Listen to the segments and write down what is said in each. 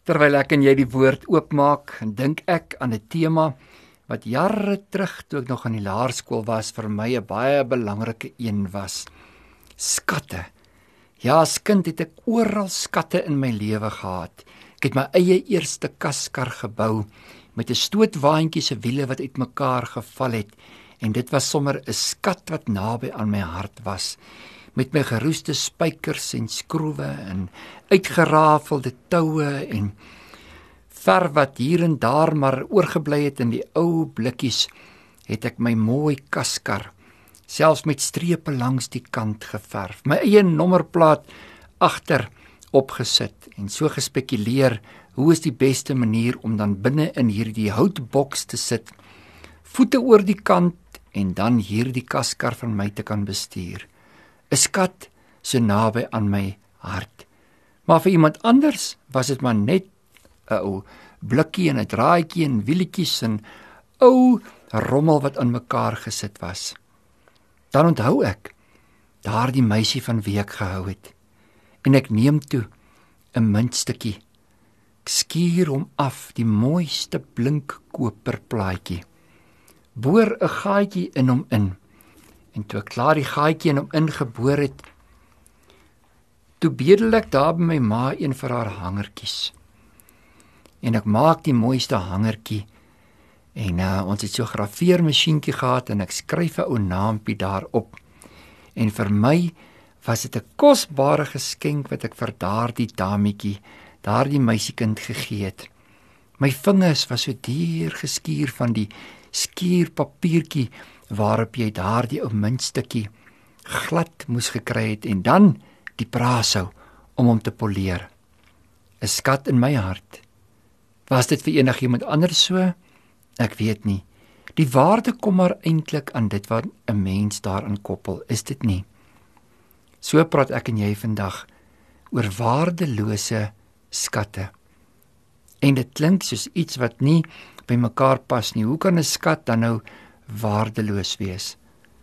Terwyl ek en jy die woord oopmaak, dink ek aan 'n tema wat jare terug toe ek nog aan die laerskool was vir my 'n baie belangrike een was. Skatte. Ja, as kind het ek oral skatte in my lewe gehad. Ek het my eie eerste kaskar gebou met 'n stootwaandjie se wiele wat uitmekaar geval het, en dit was sommer 'n skat wat naby aan my hart was. Met my geroeste spykers en skroewe en uitgerafelde toue en verf wat hier en daar maar oorgebly het in die ou blikkies, het ek my mooi kaskar, selfs met strepe langs die kant geverf, my eie nommerplaat agter opgesit en so gespekuleer, hoe is die beste manier om dan binne in hierdie houtboks te sit, voete oor die kant en dan hierdie kaskar van my te kan bestuur. 'n Skat so naby aan my hart. Maar vir iemand anders was dit maar net 'n ou blikkie en 'n draadjie en wielietjies en ou rommel wat aan mekaar gesit was. Dan onthou ek daardie meisie van wie ek gehou het, en ek neem toe 'n muntstukkie. Ek skuur hom af, die mooiste blink koperplaatjie, boor 'n gaatjie in hom in, en toe ek klaar die gaatjie in hom ingeboor het, toe bedel ek daar by my ma een vir haar hangertjies. En ek maak die mooiste hangertjie, en ons het so 'n graveermasjienkie gehad, en ek skryf 'n ou naampie daarop. En vir my was dit 'n kosbare geskenk wat ek vir daardie dametjie, daardie meisiekind gegee het. My vingers was so duur geskuur van die skuurpapiertjie waarop jy daardie ou muntstukkie glad moes gekry het, en dan die brasou om hom te poleer. 'n Skat in my hart. Was dit vir enigiemand anders so? Ek weet nie. Die waarde kom maar eintlik aan dit wat 'n mens daarin koppel, is dit nie? So praat ek en jy vandag oor waardelose skatte. En dit klink soos iets wat nie by mekaar pas nie. Hoe kan 'n skat dan nou waardeloos wees?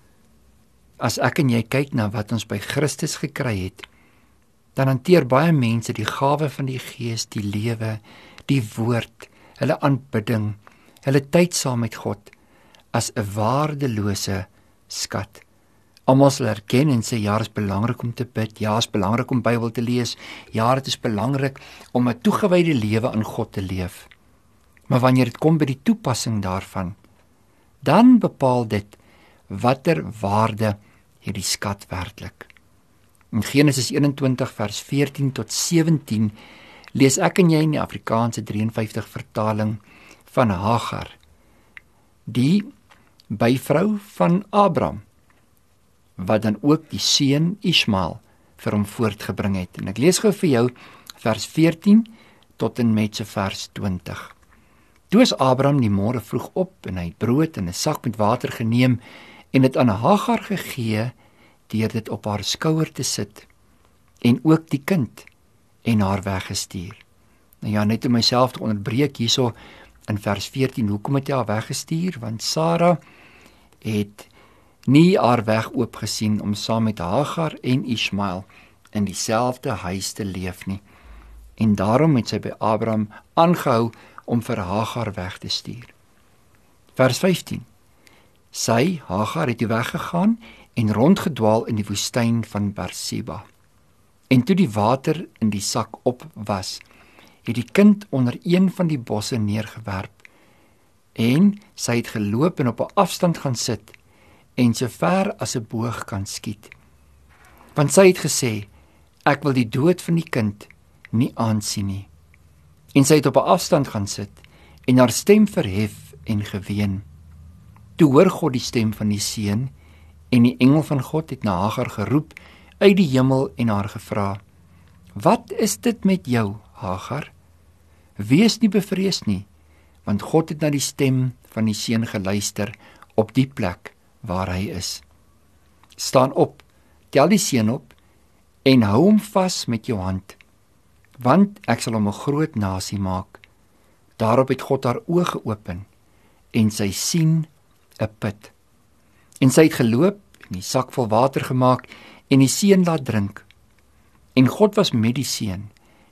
As ek en jy kyk na wat ons by Christus gekry het, dan hanteer baie mense die gawe van die Gees, die lewe, die woord, hulle aanbidding, hulle tyd saam met God as 'n waardelose skat. Almal sal erken en sê, ja, dit is belangrik om te bid, ja, dit is belangrik om Bybel te lees, ja, dit is belangrik om 'n toegewyde lewe aan God te leef. Maar wanneer dit kom by die toepassing daarvan, dan bepaal dit watter waarde hierdie skat werklik. In Genesis 21 vers 14 tot 17 lees ek en jy in die Afrikaanse 53 vertaling van Hagar, die byvrou van Abraham, wat dan ook die seun Ismael vir hom voortgebring het. En ek lees gou vir jou vers 14 tot en met so vers 20. Toe is Abraham die môre vroeg op, en hy het brood en 'n sak met water geneem en dit aan Hagar gegee deur dit op haar skouer te sit, en ook die kind, en haar weggestuur. Nou ja, net om myself te onderbreek hierso in vers 14, hoekom het hy haar weggestuur? Want Sara het nie haar weg oop gesien om saam met Hagar en Ismael in dieselfde huis te leef nie. En daarom het sy by Abraham aangehou om vir Hagar weg te stuur. Vers 15. Sy, Hagar, het weggegaan en rondgedwaal in die woestyn van Berseba. En toe die water in die sak op was, het die kind onder een van die bosse neergewerp, en sy het geloop en op 'n afstand gaan sit, en so ver as 'n boog kan skiet. Want sy het gesê, ek wil die dood van die kind nie aansien nie. En sy het op 'n afstand gaan sit, en haar stem verhef en geween. Toe hoor God die stem van die seun, en die engel van God het na Hagar geroep uit die hemel en haar gevra, wat is dit met jou, Hagar? Wees nie bevrees nie, want God het na die stem van die seun geluister op die plek waar hy is. Staan op, tel die seun op, en hou hom vas met jou hand, want ek sal hom 'n groot nasie maak. Daarop het God haar oë geopen, en sy sien 'n put. En sy het geloop, en die sak vol water gemaak, en die seun laat drink. En God was met die seun,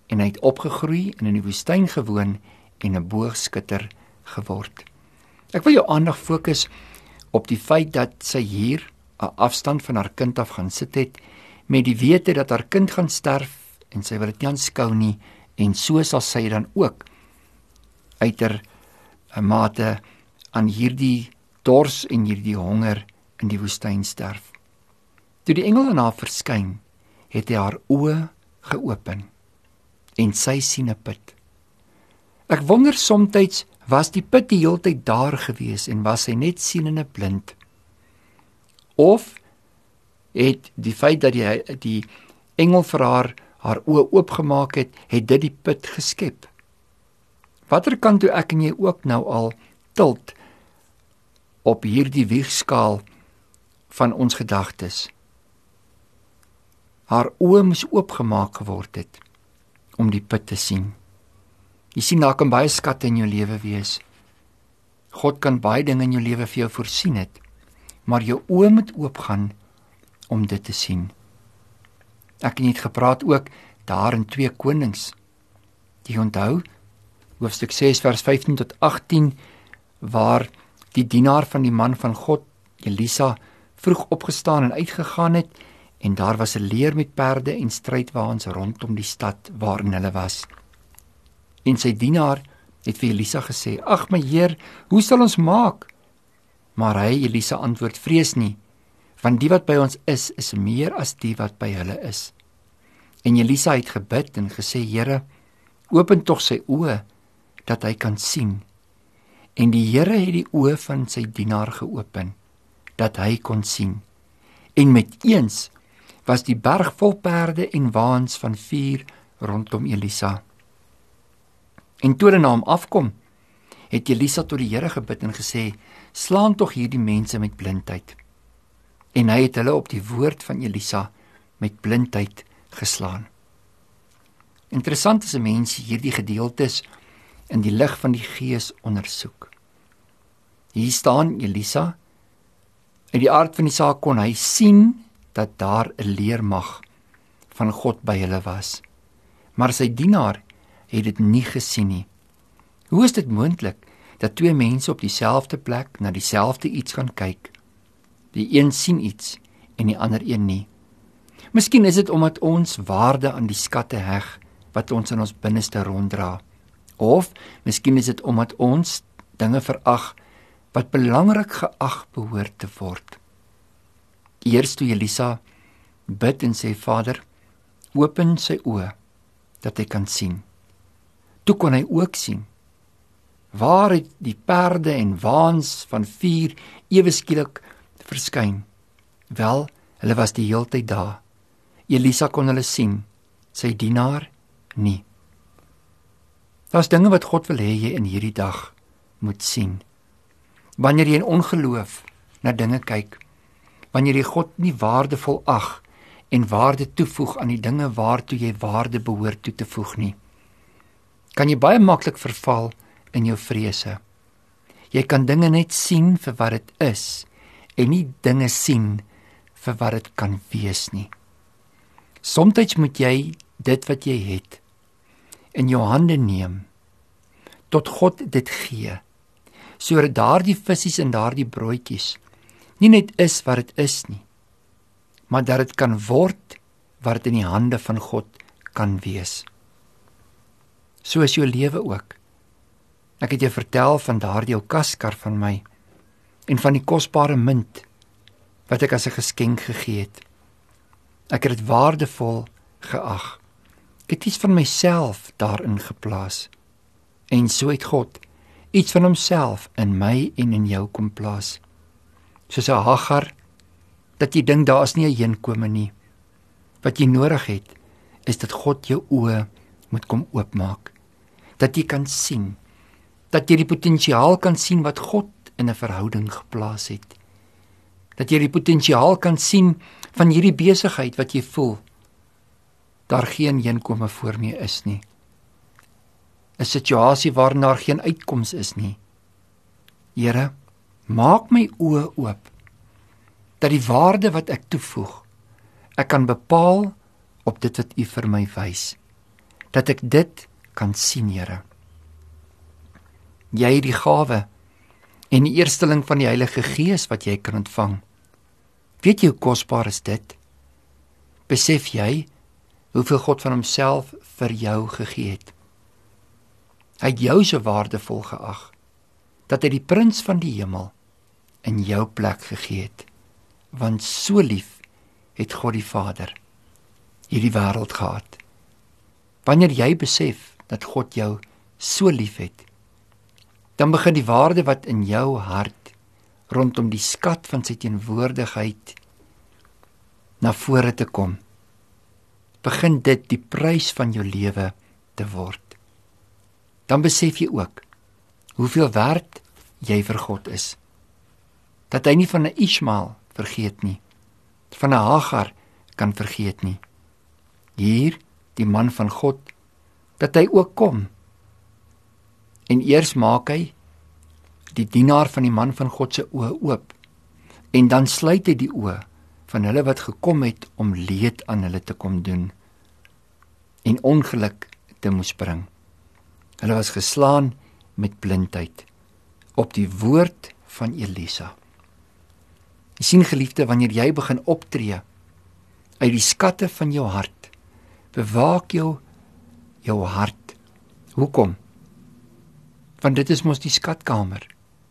en hy het opgegroei en in die woestyn gewoon en 'n boogskutter geword. Ek wil jou aandag fokus op die feit dat sy hier 'n afstand van haar kind af gaan sit het, met die wete dat haar kind gaan sterf en sy wil dit nie aanskou nie, en so sal sy dan ook uiter 'n mate aan hierdie dors en hierdie honger in die woestyn sterf. Toe die engel aan haar verskyn, het hy haar oë geopen en sy sien 'n put. Ek wonder somtyds, was die put die heeltyd daar gewees en was sy net sienende blind? Of het die feit dat die engel vir haar oë oopgemaak het dit die put geskep? Watter kant toe ek en jy ook nou al tilt op hierdie wiegskaal van ons gedagtes? Haar oë moes oopgemaak geword het om die put te sien. Jy sien, daar kan baie skatte in jou lewe wees. God kan baie dinge in jou lewe vir jou voorsien het, maar jou oë moet oopgaan om dit te sien. Ek het gepraat ook daar in 2 Konings. Jy onthou, hoofstuk 6 vers 15 tot 18, waar die dienaar van die man van God, Elisa, vroeg opgestaan en uitgegaan het, en daar was 'n leer met perde en strydwaans rondom die stad waarin hulle was. En sy dienaar het vir Elisa gesê, "Ag my Heer, hoe sal ons maak?" Maar hy, Elisa, antwoord, "Vrees nie, want die wat by ons is meer as die wat by hulle is." En Elisa het gebid en gesê, "Here, open tog sy oë, dat hy kan sien." En die Here het die oë van sy dienaar geopen, dat hy kon sien. En met eens was die berg vol perde en waans van vuur rondom Elisa. En toe hulle na hom afkom, het Elisa tot die Here gebid en gesê, "Slaan tog hierdie mense met blindheid." En hy het hulle op die woord van Elisa met blindheid geslaan. Interessant is 'n mens hierdie gedeeltes in die lig van die Gees ondersoek. Hier staan Elisa, uit die aard van die saak kon hy sien dat daar 'n leermag van God by hulle was. Maar sy dienaar het dit nie gesien nie. Hoe is dit moontlik dat 2 mense op dieselfde plek na dieselfde iets gaan kyk? Die een sien iets en die ander een nie. Miskien is dit omdat ons waarde aan die skatte heg wat ons in ons binneste ronddra. Of miskien is dit omdat ons dinge verag wat belangrik geag behoort te word. Eers toe Elisa bid en sê, "Vader, open sy oë dat hy kan sien." Toe kon hy ook sien. Waar het die perde en waans van vuur ewe skielik verskyn? Wel, hulle was die heeltyd daar. Elisa kon hulle sien, sy dienaar nie. Daar's dinge wat God wil hê jy in hierdie dag moet sien. Wanneer jy in ongeloof na dinge kyk, wanneer jy God nie waardevol ag en waarde toevoeg aan die dinge waartoe jy waarde behoort toe te voeg nie, kan jy baie maklik verval in jou vrese. Jy kan dinge net sien vir wat dit is en nie dinge sien vir wat dit kan wees nie. Somstyds moet jy dit wat jy het in jou hande neem, tot God dit gee, sodat daardie visse en daardie broodjies nie net is wat dit is nie, maar dat dit kan word wat dit in die hande van God kan wees. So is jou lewe ook. Ek het jou vertel van daardie ou kaskar van my en van die kosbare munt wat ek as 'n geskenk gegee het. Ek het dit waardevol geag. Ek het iets van myself daarin geplaas. En so het God iets van homself in my en in jou kom plaas. Soos 'n Hagar, dat jy dink daar is nie 'n heenkome nie. Wat jy nodig het, is dat God jou oë moet kom oopmaak. Dat jy kan sien, dat jy die potensiaal kan sien wat God in 'n verhouding geplaas het. Dat jy die potensiaal kan sien van hierdie besigheid wat jy voel, daar geen heenkome voor my is nie. 'n Situasie waarin daar geen uitkoms is nie. Here, maak my oë oop, dat die waarde wat ek toevoeg, ek kan bepaal op dit wat U vir my wys. dat ek dit kan sien, Here. Jy het die gawe en die eersteling van die Heilige Gees wat jy kan ontvang. Weet jy hoe kosbaar is dit? Besef jy hoeveel God van homself vir jou gegee het? Hy het jou so waardevol geag, dat hy die prins van die hemel in jou plek gegee het. Want so lief het God die Vader hierdie wêreld gehad. Wanneer jy besef dat God jou so lief het, dan begin die waarde wat in jou hart rondom die skat van sy teenwoordigheid na vore te kom. Begin dit die prys van jou lewe te word. Dan besef jy ook hoeveel werd jy vir God is. Dat hy nie van 'n Ismael vergeet nie, van 'n Hagar kan vergeet nie. Hier, die man van God, dat hy ook kom. En eers maak hy die dienaar van die man van God se oë oop, en dan sluit hy die oë van hulle wat gekom het om leed aan hulle te kom doen en ongeluk te moes bring. Hulle was geslaan met blindheid op die woord van Elisa. Jy sien, geliefde, wanneer jy begin optree uit die skatte van jou hart, bewaak jou hart. Hoekom? Want dit is mos die skatkamer.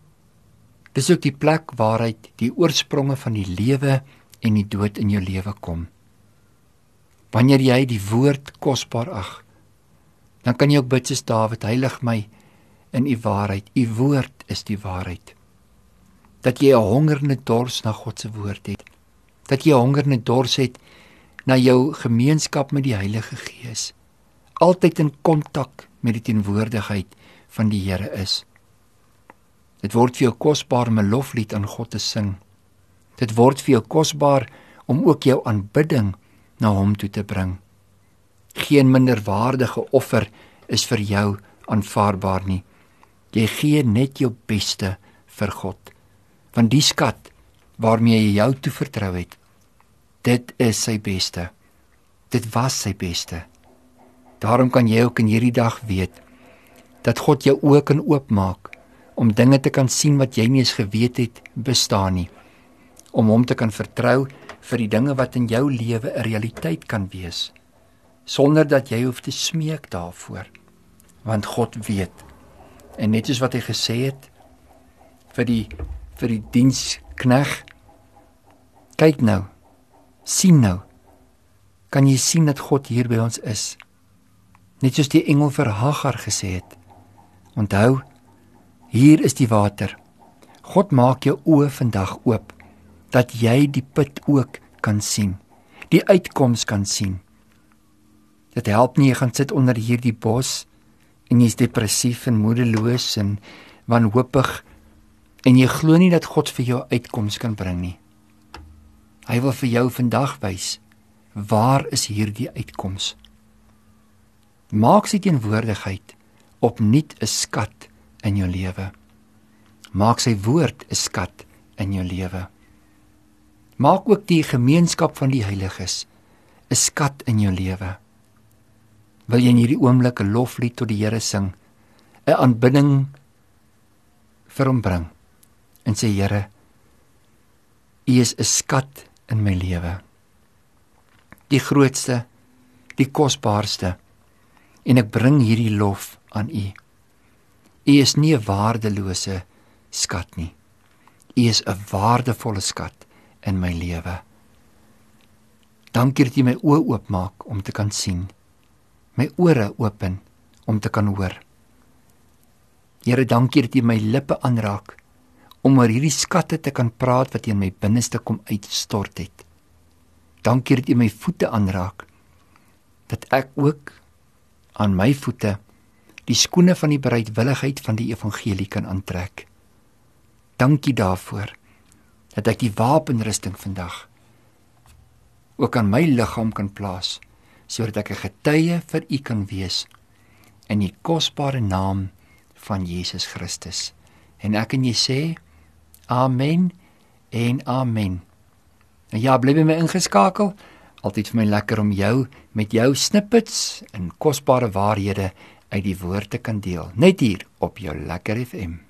Dis ook die plek waaruit die oorspronge van die lewe en die dood in jou lewe kom. Wanneer jy die woord kosbaar ag, dan kan jy ook bid soos Dawid, heilig my in u waarheid. U woord is die waarheid. Dat jy 'n honger en 'n dors na God se woord het. Dat jy 'n honger en 'n dors het na jou gemeenskap met die Heilige Gees. Altyd in kontak met die teenwoordigheid van die Here is. Dit word vir jou kosbaar om 'n loflied aan God te sing. Dit word vir jou kosbaar om ook jou aanbidding na hom toe te bring. Geen minderwaardige offer is vir jou aanvaarbaar nie. Jy gee net jou beste vir God. Want die skat waarmee hy jou toevertrou het, dit is sy beste. Dit was sy beste. Daarom kan jy ook in hierdie dag weet dat God jou oë kan oopmaak om dinge te kan sien wat jy nie eens geweet het bestaan nie. Om hom te kan vertrou vir die dinge wat in jou lewe 'n realiteit kan wees, sonder dat jy hoef te smeek daarvoor, want God weet. En net soos wat hy gesê het vir die dienskneg, kyk nou, sien nou, kan jy sien dat God hier by ons is, net soos die engel vir Hagar gesê het. Onthou, hier is die water. God maak jou oë vandag oop, dat jy die put ook kan sien, die uitkoms kan sien. Dit help nie, jy gaan sit onder hierdie bos, en jy is depressief en moedeloos en wanhoopig, en jy glo nie dat God vir jou uitkoms kan bring nie. Hy wil vir jou vandag wys, waar is hierdie uitkoms? Maak sy teenwoordigheid opnuut 'n skat in jou lewe. Maak sy woord 'n skat in jou lewe. Maak ook die gemeenskap van die heiliges 'n skat in jou lewe. Wil jy in hierdie oomblik 'n loflied tot die Here sing, 'n aanbidding vir hom bring en sê, Here, U is 'n skat in my lewe. Die grootste, die kosbaarste, en ek bring hierdie lof aan U. U is nie 'n waardelose skat nie. U is 'n waardevolle skat in my lewe. Dankie dat U my oë oopmaak om te kan sien, my ore open om te kan hoor. Here, dankie dat U my lippe aanraak om oor hierdie skatte te kan praat wat in my binneste kom uitstort het. Dankie dat U my voete aanraak, dat ek ook aan my voete die skoene van die bereidwilligheid van die evangelie kan aantrek. Dankie daarvoor, dat ek die wapenrusting vandag ook aan my liggaam kan plaas, sodat ek 'n getuie vir U kan wees in die kosbare naam van Jesus Christus. En ek en jy sê, Amen en Amen. En ja, bly by my ingeskakel, Altyd vir my lekker om jou met jou snippets en kosbare waarhede uit die woord te kan deel. Net hier op jou Lekker FM.